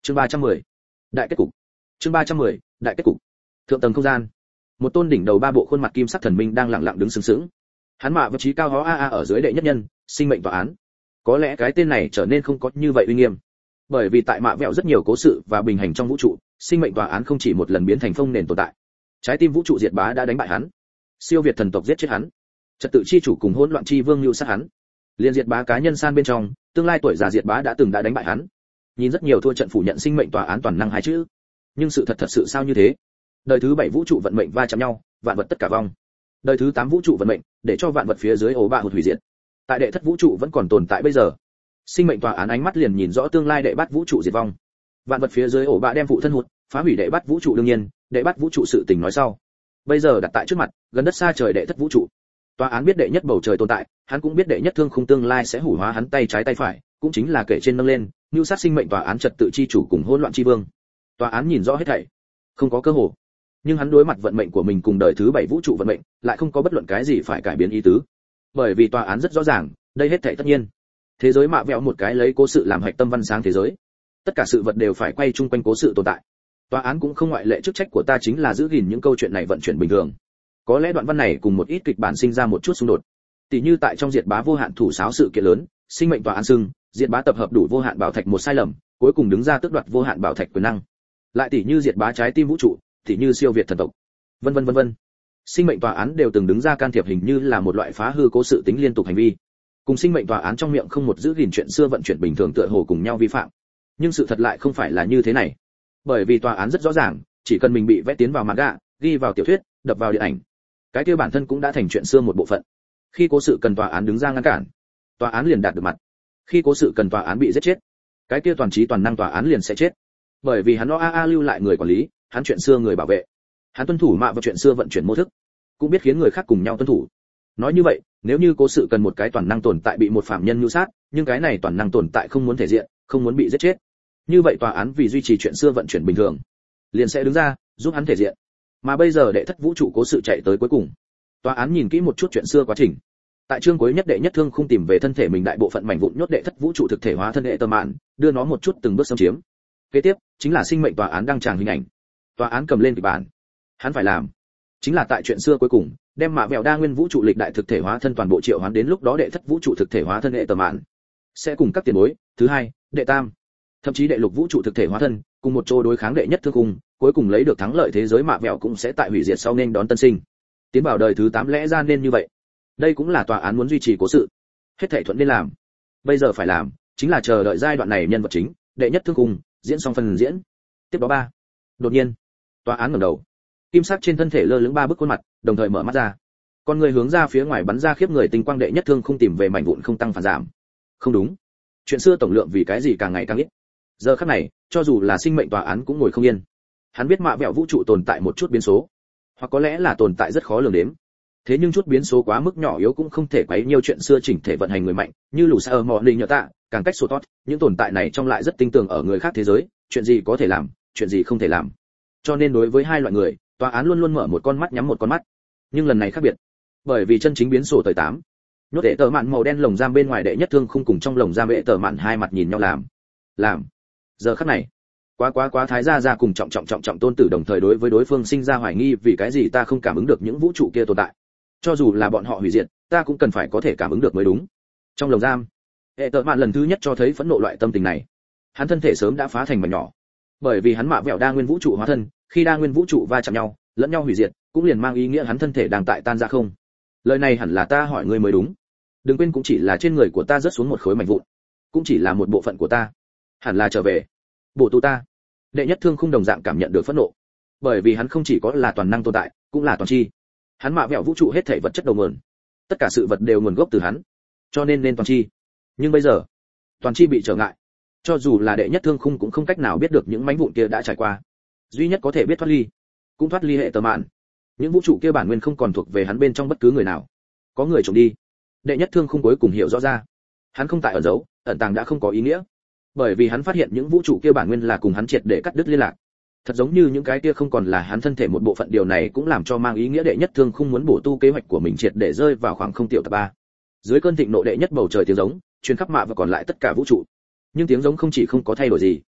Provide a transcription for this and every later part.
Chương 310. Đại kết cục. Chương 310. Đại kết cục. Thượng tầng không gian. Một tôn đỉnh đầu ba bộ khuôn mặt kim sắc thần minh đang lặng lặng đứng sừng sững. Hắn mạ vị trí cao hó a ở dưới đệ nhất nhân, sinh mệnh tòa án. Có lẽ cái tên này trở nên không có như vậy uy nghiêm. Bởi vì tại mạ vẹo rất nhiều cố sự và bình hành trong vũ trụ, sinh mệnh tòa án không chỉ một lần biến thành phong nền tồn tại. Trái tim vũ trụ diệt bá đã đánh bại hắn. Siêu việt thần tộc giết chết hắn. Trật tự chi chủ cùng hỗn loạn chi vương lưu sát hắn. Liên diệt bá cá nhân san bên trong, tương lai tuổi già diệt bá đã từng đã đánh bại hắn. Nhìn rất nhiều thua trận phủ nhận sinh mệnh tòa án toàn năng hai chữ. Nhưng sự thật sự sao như thế? Đời thứ 7 vũ trụ vận mệnh va chạm nhau, vạn vật tất cả vong. Đời thứ 8 vũ trụ vận mệnh, để cho vạn vật phía dưới ổ bạ hủy diệt. Tại đệ thất vũ trụ vẫn còn tồn tại bây giờ. Sinh mệnh tòa án ánh mắt liền nhìn rõ tương lai đệ bát vũ trụ diệt vong. Vạn vật phía dưới ổ bạ đem phụ thân hụt, phá hủy đệ bát vũ trụ đương nhiên, đệ bát vũ trụ sự tình nói sau. Bây giờ đặt tại trước mặt, gần đất xa trời đệ thất vũ trụ. Tòa án biết đệ nhất bầu trời tồn tại, hắn cũng biết đệ nhất thương khung tương lai sẽ hủy hóa hắn tay trái tay phải, cũng chính là kể trên nâng lên, như sát sinh mệnh tòa án trật tự chi chủ cùng hỗn loạn chi vương. Tòa án nhìn rõ hết thảy, không có cơ hội. Nhưng hắn đối mặt vận mệnh của mình cùng đời thứ 7 vũ trụ vận mệnh, lại không có bất luận cái gì phải cải biến ý tứ. Bởi vì tòa án rất rõ ràng, đây hết thảy tất nhiên. Thế giới mạ vẹo một cái lấy cố sự làm hạch tâm văn sáng thế giới. Tất cả sự vật đều phải quay chung quanh cố sự tồn tại. Tòa án cũng không ngoại lệ, chức trách của ta chính là giữ gìn những câu chuyện này vận chuyển bình thường. Có lẽ đoạn văn này cùng một ít kịch bản sinh ra một chút xung đột. Tỷ như tại trong diệt bá vô hạn thủ sáo sự kiện lớn, sinh mệnh tòa án xưng, diệt bá tập hợp đủ vô hạn bảo thạch một sai lầm, cuối cùng đứng ra tước đoạt vô hạn bảo thạch quyền năng. Lại tỷ như diệt bá trái tim vũ trụ, tỷ như siêu việt thần tộc, vân vân vân vân. Sinh mệnh tòa án đều từng đứng ra can thiệp hình như là một loại phá hư cố sự tính liên tục hành vi. Cùng sinh mệnh tòa án trong miệng không một giữ gìn chuyện xưa vận chuyển bình thường tựa hồ cùng nhau vi phạm. Nhưng sự thật lại không phải là như thế này. Bởi vì tòa án rất rõ ràng, chỉ cần mình bị vẽ tiến vào manga, ghi vào tiểu thuyết, đập vào điện ảnh, cái kia bản thân cũng đã thành chuyện xưa một bộ phận. Khi cố sự cần tòa án đứng ra ngăn cản, tòa án liền đạt được mặt. Khi cố sự cần tòa án bị giết chết, cái kia toàn trí toàn năng tòa án liền sẽ chết. Bởi vì hắn lưu lại người quản lý, hắn chuyện xưa người bảo vệ. Hắn tuân thủ mạ và chuyện xưa vận chuyển mô thức, cũng biết khiến người khác cùng nhau tuân thủ. Nói như vậy, nếu như cố sự cần một cái toàn năng tồn tại bị một phạm nhân mưu sát, nhưng cái này toàn năng tồn tại không muốn thể diện, không muốn bị giết chết, như vậy tòa án vì duy trì chuyện xưa vận chuyển bình thường, liền sẽ đứng ra giúp hắn thể diện. Mà bây giờ đệ thất vũ trụ cố sự chạy tới cuối cùng, tòa án nhìn kỹ một chút chuyện xưa quá trình. Tại chương cuối nhất đệ nhất thương không tìm về thân thể mình đại bộ phận mảnh vụn nhốt đệ thất vũ trụ thực thể hóa thân hệ tơ mạn, đưa nó một chút từng bước xâm chiếm. Kế tiếp chính là sinh mệnh tòa án đăng tràng hình ảnh. Tòa án cầm lên kịch bản, hắn phải làm chính là tại chuyện xưa cuối cùng đem mạ vẹo đa nguyên vũ trụ lịch đại thực thể hóa thân toàn bộ triệu hoán, đến lúc đó đệ thất vũ trụ thực thể hóa thân hệ tờ mạn sẽ cùng các tiền bối thứ hai, đệ tam, thậm chí đệ lục vũ trụ thực thể hóa thân cùng một chỗ đối kháng đệ nhất thương khung, cuối cùng lấy được thắng lợi. Thế giới mạ vẹo cũng sẽ tại hủy diệt sau nên đón tân sinh, tiến vào đời thứ 8 lẽ ra nên như vậy. Đây cũng là tòa án muốn duy trì cố sự, hết thảy thuận nên làm. Bây giờ phải làm chính là chờ đợi giai đoạn này nhân vật chính đệ nhất thương khung diễn xong phần diễn. Tiếp đó ba, đột nhiên tòa án ngẩng đầu, kim sắc trên thân thể lơ lửng ba bức khuôn mặt, đồng thời mở mắt ra. Con người hướng ra phía ngoài bắn ra khiếp người tinh quang. Đệ nhất thương không tìm về mảnh vụn không tăng phản giảm. Không đúng, chuyện xưa tổng lượng vì cái gì càng ngày càng ít. Giờ khắc này, cho dù là sinh mệnh tòa án cũng ngồi không yên. Hắn biết mạ vẹo vũ trụ tồn tại một chút biến số, hoặc có lẽ là tồn tại rất khó lường đếm. Thế nhưng chút biến số quá mức nhỏ yếu cũng không thể quấy nhiều chuyện xưa chỉnh thể vận hành người mạnh, như lũ sa mọ linh nhờ tạ, càng cách số tốt, những tồn tại này trong lại rất tinh tường ở người khác thế giới, chuyện gì có thể làm, chuyện gì không thể làm. Cho nên đối với hai loại người, tòa án luôn luôn mở một con mắt nhắm một con mắt. Nhưng lần này khác biệt, bởi vì chân chính biến số tới 8. Nhốt đệ tờ mạn màu đen lồng giam bên ngoài đệ nhất thương không cùng trong lồng giam đệ tờ mạn hai mặt nhìn nhau làm. Giờ khắc này, quá thái gia cùng trọng tôn tử đồng thời đối với đối phương sinh ra hoài nghi, vì cái gì ta không cảm ứng được những vũ trụ kia tồn tại? Cho dù là bọn họ hủy diệt, ta cũng cần phải có thể cảm ứng được mới đúng. Trong lồng giam, đệ tờ mạn lần thứ nhất cho thấy phẫn nộ loại tâm tình này. Hắn thân thể sớm đã phá thành mảnh nhỏ, bởi vì hắn mạ vẹo đa nguyên vũ trụ hóa thân, khi đa nguyên vũ trụ va chạm nhau, lẫn nhau hủy diệt, cũng liền mang ý nghĩa hắn thân thể đang tại tan ra không. Lời này hẳn là ta hỏi ngươi mới đúng. Đừng quên cũng chỉ là trên người của ta rớt xuống một khối mảnh vụn, cũng chỉ là một bộ phận của ta, hẳn là trở về bổ tu ta. Đệ nhất thương không đồng dạng cảm nhận được phẫn nộ, bởi vì hắn không chỉ có là toàn năng tồn tại, cũng là toàn chi. Hắn mạ vẹo vũ trụ hết thảy vật chất đầu nguồn, tất cả sự vật đều nguồn gốc từ hắn, cho nên toàn chi. Nhưng bây giờ, toàn chi bị trở ngại, cho dù là đệ nhất thương khung cũng không cách nào biết được những mảnh vụn kia đã trải qua. Duy nhất có thể biết thoát ly, cũng thoát ly hệ tờ mạn. Những vũ trụ kia bản nguyên không còn thuộc về hắn bên trong bất cứ người nào, có người trộm đi. Đệ nhất thương khung cuối cùng hiểu rõ ra, hắn không tại ẩn giấu, ẩn tàng đã không có ý nghĩa, bởi vì hắn phát hiện những vũ trụ kia bản nguyên là cùng hắn triệt để cắt đứt liên lạc, thật giống như những cái kia không còn là hắn thân thể một bộ phận. Điều này cũng làm cho mang ý nghĩa đệ nhất thương khung muốn bổ tu kế hoạch của mình triệt để rơi vào khoảng không tiểu tập 3. Dưới cơn thịnh nộ đệ nhất bầu trời tiếng giống truyền khắp mạ và còn lại tất cả vũ trụ, nhưng tiếng giống không chỉ không có thay đổi gì,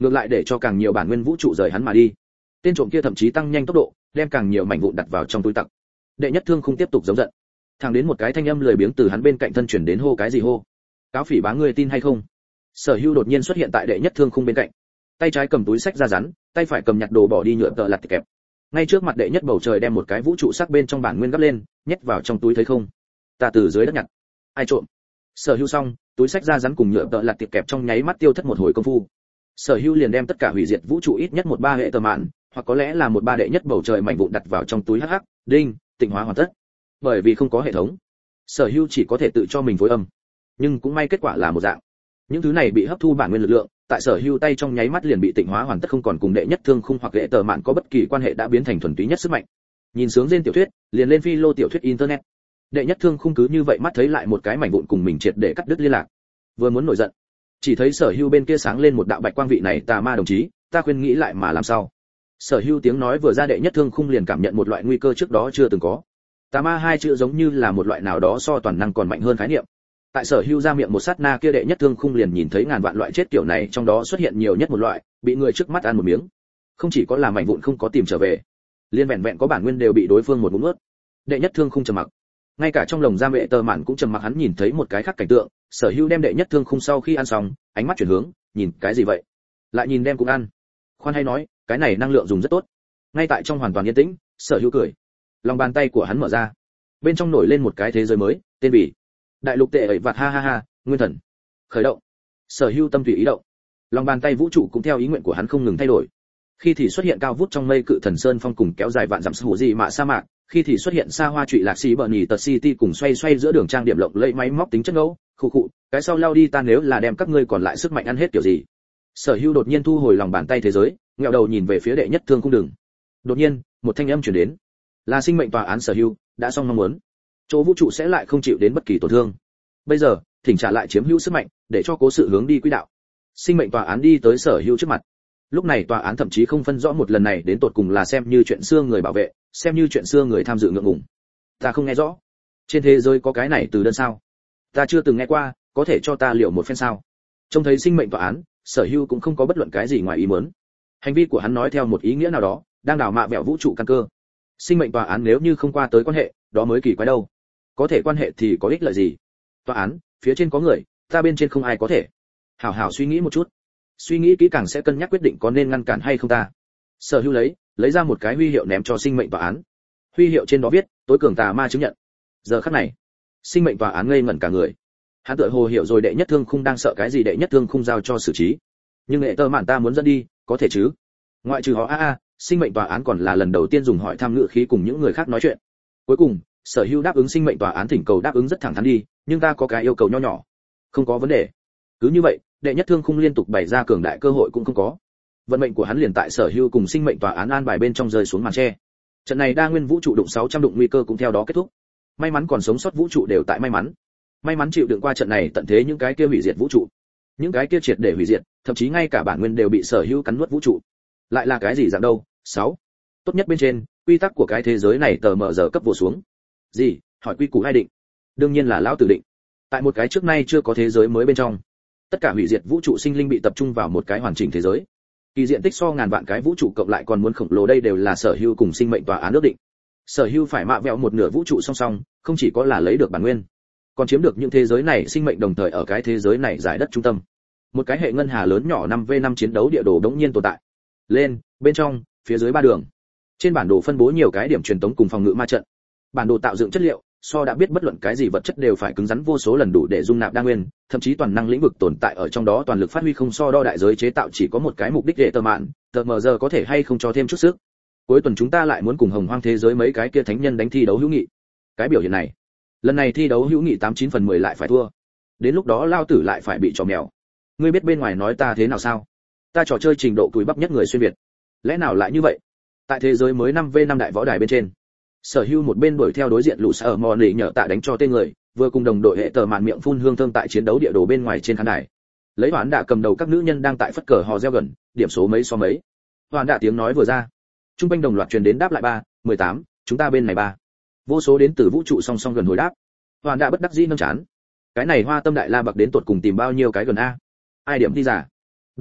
ngược lại để cho càng nhiều bản nguyên vũ trụ rời hắn mà đi. Tên trộm kia thậm chí tăng nhanh tốc độ, đem càng nhiều mảnh vụn đặt vào trong túi tặc. Đệ nhất thương không tiếp tục giống giận, thẳng đến một cái thanh âm lười biếng từ hắn bên cạnh thân chuyển đến, hô cái gì hô? Cáo phỉ bá ngươi tin hay không? Sở Hưu đột nhiên xuất hiện tại đệ nhất thương khung bên cạnh, tay trái cầm túi sách ra rắn, tay phải cầm nhặt đồ bỏ đi nhựa tợ lặt kẹp. Ngay trước mặt đệ nhất bầu trời đem một cái vũ trụ sắc bên trong bản nguyên gấp lên, nhét vào trong túi, thấy không? Ta từ dưới đất nhặt. Ai trộm? Sở Hưu xong, túi sách ra rắn cùng nhựa tợ lặt kẹp trong nháy mắt tiêu thất một hồi công phu. Sở Hưu liền đem tất cả hủy diệt vũ trụ ít nhất 1/3 hệ tờ mạn, hoặc có lẽ là 1/3 đệ nhất bầu trời mảnh vụn đặt vào trong túi hắc, đinh, tịnh hóa hoàn tất. Bởi vì không có hệ thống, Sở Hưu chỉ có thể tự cho mình phối âm. Nhưng cũng may kết quả là một dạng. Những thứ này bị hấp thu bản nguyên lực lượng, tại Sở Hưu tay trong nháy mắt liền bị tịnh hóa hoàn tất, không còn cùng đệ nhất thương khung hoặc hệ tờ mạn có bất kỳ quan hệ, đã biến thành thuần túy nhất sức mạnh. Nhìn sướng trên tiểu thuyết, liền lên phi lô tiểu thuyết internet. Đệ nhất thương khung cứ như vậy mắt thấy lại một cái mảnh vụn cùng mình triệt để cắt đứt liên lạc. Vừa muốn nổi giận, chỉ thấy Sở Hưu bên kia sáng lên một đạo bạch quang, vị này tà ma đồng chí, ta khuyên nghĩ lại mà làm sao. Sở Hưu tiếng nói vừa ra, đệ nhất thương khung liền cảm nhận một loại nguy cơ trước đó chưa từng có. Tà ma hai chữ giống như là một loại nào đó so toàn năng còn mạnh hơn khái niệm. Tại Sở Hưu ra miệng một sát na kia, đệ nhất thương khung liền nhìn thấy ngàn vạn loại chết kiểu này, trong đó xuất hiện nhiều nhất một loại, bị người trước mắt ăn một miếng. Không chỉ có là mảnh vụn không có tìm trở về, liên vẹn vẹn có bản nguyên đều bị đối phương một ngụm nuốt. Đệ nhất thương khung trầm mặc, ngay cả trong lồng giam vệ tờ mạn cũng trầm mặc. Hắn nhìn thấy một cái khác cảnh tượng, Sở Hưu đem đệ nhất thương khung sau khi ăn xong, ánh mắt chuyển hướng, nhìn cái gì vậy? Lại nhìn đem cũng ăn. Khoan hay nói, cái này năng lượng dùng rất tốt. Ngay tại trong hoàn toàn yên tĩnh, Sở Hưu cười, lòng bàn tay của hắn mở ra, bên trong nổi lên một cái thế giới mới, tên vì đại lục tệ ẩy vạt, ha ha ha, nguyên thần khởi động. Sở Hưu tâm tùy ý động, lòng bàn tay vũ trụ cũng theo ý nguyện của hắn không ngừng thay đổi. Khi thì xuất hiện cao vút trong mây cự thần sơn phong cùng kéo dài vạn dặm hủ gì mạ sa mạc, khi thì xuất hiện xa hoa trụy lạc xì bờ nhì tật city cùng xoay xoay giữa đường trang điểm lộng lẫy máy móc tính chất ngẫu, khụ khụ, cái sau lao đi, ta nếu là đem các ngươi còn lại sức mạnh ăn hết kiểu gì. Sở Hưu đột nhiên thu hồi lòng bàn tay thế giới, ngẹo đầu nhìn về phía đệ nhất thương khung đường. Đột nhiên, một thanh âm truyền đến, là sinh mệnh tòa án. Sở Hưu đã xong mong muốn, chỗ vũ trụ sẽ lại không chịu đến bất kỳ tổn thương. Bây giờ, thỉnh trả lại chiếm hữu sức mạnh, để cho cố sự hướng đi quỹ đạo. Sinh mệnh tòa án đi tới Sở Hưu trước mặt. Lúc này tòa án thậm chí không phân rõ một lần này đến tột cùng là xem như chuyện xưa người bảo vệ, xem như chuyện xưa người tham dự ngượng ngùng. Ta không nghe rõ, trên thế giới có cái này từ đơn sao? Ta chưa từng nghe qua, có thể cho ta liệu một phen sao? Trông thấy sinh mệnh tòa án, Sở Hưu cũng không có bất luận cái gì ngoài ý muốn. Hành vi của hắn nói theo một ý nghĩa nào đó, đang đào mạ vẹo vũ trụ căn cơ. Sinh mệnh tòa án nếu như không qua tới quan hệ, đó mới kỳ quái đâu. Có thể quan hệ thì có ích lợi gì? Tòa án, phía trên có người, ta bên trên không ai có thể. Hảo hảo suy nghĩ một chút, suy nghĩ kỹ càng sẽ cân nhắc quyết định có nên ngăn cản hay không ta. Sở Hưu lấy ra một cái huy hiệu ném cho sinh mệnh tòa án. Huy hiệu trên đó viết tối cường tà ma chứng nhận. Giờ khắc này, sinh mệnh tòa án ngây ngẩn cả người. Hắn tựa hồ hiểu rồi đệ nhất thương khung đang sợ cái gì. đệ nhất thương khung giao cho xử trí, nhưng hệ tơ mạn ta muốn dẫn đi, có thể chứ? Ngoại trừ họ sinh mệnh tòa án còn là lần đầu tiên dùng hỏi thăm ngữ khí cùng những người khác nói chuyện. Cuối cùng, Sở Hưu đáp ứng sinh mệnh tòa án thỉnh cầu, đáp ứng rất thẳng thắn đi, nhưng ta có cái yêu cầu nho nhỏ. Không có vấn đề. Cứ như vậy, đệ nhất thương khung liên tục bày ra cường đại cơ hội cũng không có. Vận mệnh của hắn liền tại Sở Hưu cùng sinh mệnh tòa án an bài bên trong rơi xuống màn che. Trận này đa nguyên vũ trụ đụng 600 đụng nguy cơ cũng theo đó kết thúc. May mắn còn sống sót vũ trụ đều tại may mắn chịu đựng qua trận này tận thế. Những cái kia hủy diệt vũ trụ, những cái kia triệt để hủy diệt, thậm chí ngay cả bản nguyên đều bị Sở Hưu cắn nuốt vũ trụ, lại là cái gì dạng đâu? 6. Tốt nhất bên trên, quy tắc của cái thế giới này tờ mờ giờ cấp vô xuống. Gì? Hỏi quy củ ai định? Đương nhiên là lão tử định. Tại một cái trước nay chưa có thế giới mới bên trong, tất cả hủy diệt vũ trụ sinh linh bị tập trung vào một cái hoàn chỉnh thế giới. Kỳ diện tích so ngàn vạn cái vũ trụ cộng lại còn muốn khổng lồ, đây đều là Sở Hưu cùng sinh mệnh tòa án ước định. Sở Hưu phải mạ vẹo một nửa vũ trụ song song, không chỉ có là lấy được bản nguyên, còn chiếm được những thế giới này sinh mệnh đồng thời ở cái thế giới này giải đất trung tâm. Một cái hệ ngân hà lớn nhỏ 5v5 chiến đấu địa đồ đống nhiên tồn tại. Lên, bên trong, phía dưới 3 đường. Trên bản đồ phân bố nhiều cái điểm truyền tống cùng phòng ngự ma trận. Bản đồ tạo dựng chất liệu, so đã biết bất luận cái gì vật chất đều phải cứng rắn vô số lần, đủ để dung nạp đa nguyên, thậm chí toàn năng lĩnh vực tồn tại ở trong đó, toàn lực phát huy không so đo đại giới chế tạo chỉ có một cái mục đích, để tờ mạn, tờ mờ giờ có thể hay không cho thêm chút sức. Cuối tuần chúng ta lại muốn cùng hồng hoang thế giới mấy cái kia thánh nhân đánh thi đấu hữu nghị. Cái biểu hiện này, lần này thi đấu hữu nghị 89 phần 10 lại phải thua. Đến lúc đó lao tử lại phải bị trò mèo. Ngươi biết bên ngoài nói ta thế nào sao? Ta trò chơi trình độ cùi bắp nhất người xuyên việt. Lẽ nào lại như vậy? Tại thế giới mới 5v5 đại võ đài bên trên, Sở Hưu một bên đuổi theo đối diện lũ sở mò nỉ nhờ tạ đánh cho tên người, vừa cùng đồng đội hệ tờ màn miệng phun hương thơm tại chiến đấu địa đồ bên ngoài trên khán đài. Lấy Hoán Đạ cầm đầu các nữ nhân đang tại phất cờ hò reo gần, điểm số mấy so mấy. Hoán Đạ tiếng nói vừa ra, trung quanh đồng loạt truyền đến đáp lại 3, 18, chúng ta bên này 3. Vô số đến từ vũ trụ song song gần hồi đáp. Hoán Đạ bất đắc dĩ nâng chán. Cái này Hoa Tâm Đại La Bạc đến tột cùng tìm bao nhiêu cái gần a? Ai điểm đi giả? Đột nhiên,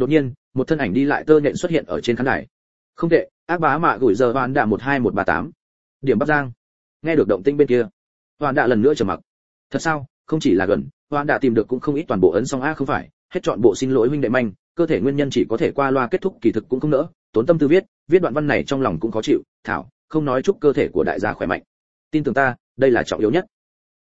một thân ảnh đi lại tơ nhện xuất hiện ở trên khán đài. Không tệ, ác bá mạ gửi giờ hoàn đạ 12138. Điểm Bắc Giang. Nghe được động tĩnh bên kia, hoàn đạ lần nữa trầm mặc. Thật sao? Không chỉ là gần, hoàn đạ tìm được cũng không ít toàn bộ ấn xong a không phải, hết chọn bộ xin lỗi huynh đệ manh, cơ thể nguyên nhân chỉ có thể qua loa kết thúc kỳ thực cũng không nỡ, tốn tâm tư viết đoạn văn này trong lòng cũng khó chịu, thảo, không nói chúc cơ thể của đại gia khỏe mạnh. Tin tưởng ta, đây là trọng yếu nhất.